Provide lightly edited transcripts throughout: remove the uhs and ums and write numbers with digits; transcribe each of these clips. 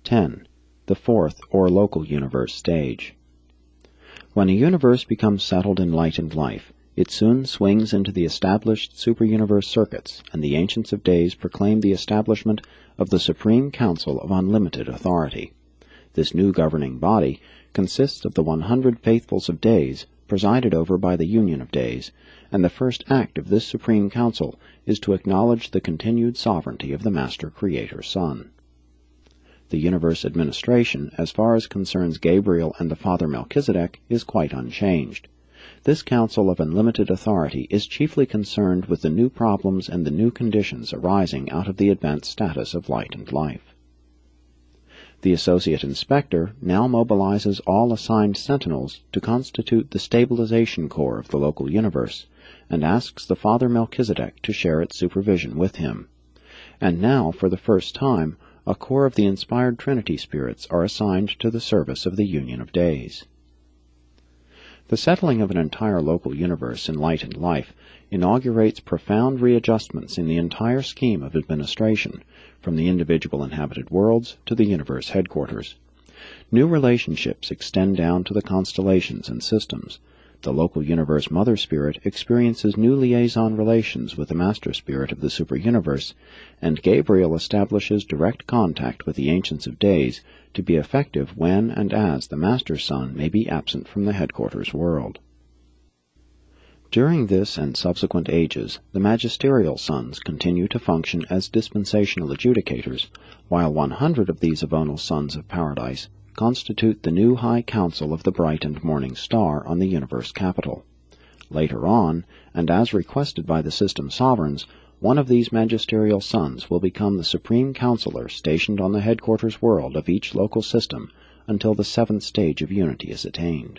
10. The fourth, or local universe stage. When a universe becomes settled in light and life, it soon swings into the established superuniverse circuits, and the Ancients of Days proclaim the establishment of the Supreme Council of Unlimited Authority. This new governing body consists of the 100 Faithfuls of Days, presided over by the Union of Days, and the first act of this Supreme Council is to acknowledge the continued sovereignty of the Master Creator Sun. The universe administration, as far as concerns Gabriel and the Father Melchizedek, is quite unchanged. This Council of Unlimited Authority is chiefly concerned with the new problems and the new conditions arising out of the advanced status of light and life. The Associate Inspector now mobilizes all assigned sentinels to constitute the stabilization corps of the local universe, and asks the Father Melchizedek to share its supervision with him. And now, for the first time, a corps of the inspired Trinity spirits are assigned to the service of the Union of Days. The settling of an entire local universe in light and life inaugurates profound readjustments in the entire scheme of administration, from the individual inhabited worlds to the universe headquarters. New relationships extend down to the constellations and systems. The local universe Mother Spirit experiences new liaison relations with the Master Spirit of the superuniverse, and Gabriel establishes direct contact with the Ancients of Days to be effective when and as the Master Sun may be absent from the headquarters world. During this and subsequent ages, the magisterial sons continue to function as dispensational adjudicators, while 100 of these avonal sons of paradise constitute the new High Council of the Bright and Morning Star on the universe capital. Later on, and as requested by the system sovereigns, one of these magisterial sons will become the supreme counselor stationed on the headquarters world of each local system until the 7th stage of unity is attained.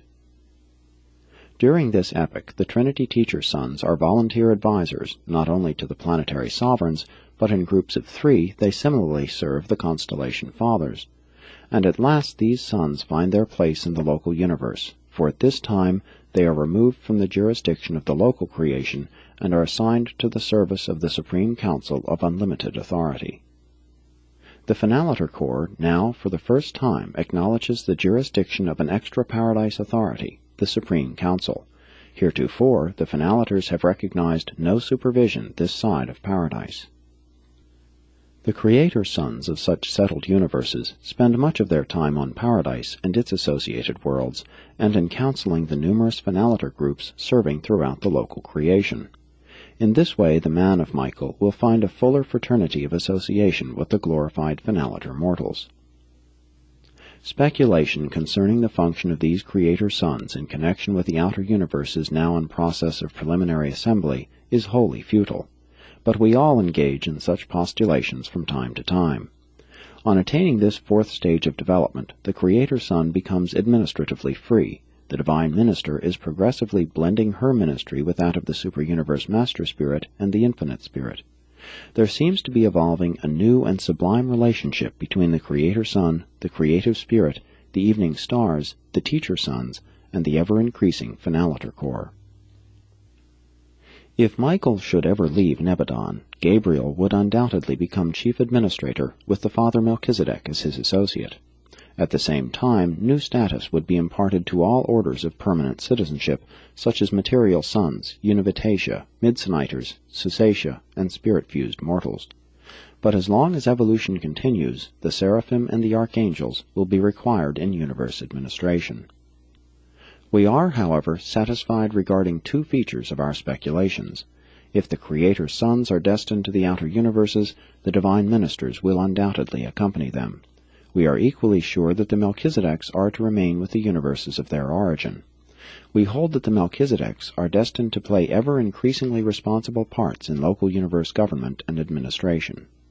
During this epoch, the Trinity Teacher Sons are volunteer advisors not only to the planetary sovereigns, but in groups of 3 they similarly serve the constellation fathers. And at last these sons find their place in the local universe, for at this time they are removed from the jurisdiction of the local creation and are assigned to the service of the Supreme Council of Unlimited Authority. The Finaliter Corps now, for the first time, acknowledges the jurisdiction of an extra-paradise authority, the Supreme Council. Heretofore, the Finaliters have recognized no supervision this side of paradise. The Creator Sons of such settled universes spend much of their time on Paradise and its associated worlds, and in counseling the numerous Finaliter groups serving throughout the local creation. In this way the Man of Michael will find a fuller fraternity of association with the glorified Finaliter mortals. Speculation concerning the function of these Creator Sons in connection with the outer universes now in process of preliminary assembly is wholly futile. But we all engage in such postulations from time to time. On attaining this 4th stage of development, the Creator Sun becomes administratively free. The Divine Minister is progressively blending her ministry with that of the Superuniverse Master Spirit and the Infinite Spirit. There seems to be evolving a new and sublime relationship between the Creator Sun, the Creative Spirit, the Evening Stars, the Teacher Sons, and the ever-increasing Finaliter Corps. If Michael should ever leave Nebadon, Gabriel would undoubtedly become chief administrator with the Father Melchizedek as his associate. At the same time, new status would be imparted to all orders of permanent citizenship, such as Material Sons, Univitatia, Midsoniters, Susatia, and Spirit-fused mortals. But as long as evolution continues, the Seraphim and the Archangels will be required in universe administration. We are, however, satisfied regarding 2 features of our speculations. If the Creator Sons are destined to the outer universes, the Divine Ministers will undoubtedly accompany them. We are equally sure that the Melchizedeks are to remain with the universes of their origin. We hold that the Melchizedeks are destined to play ever increasingly responsible parts in local universe government and administration.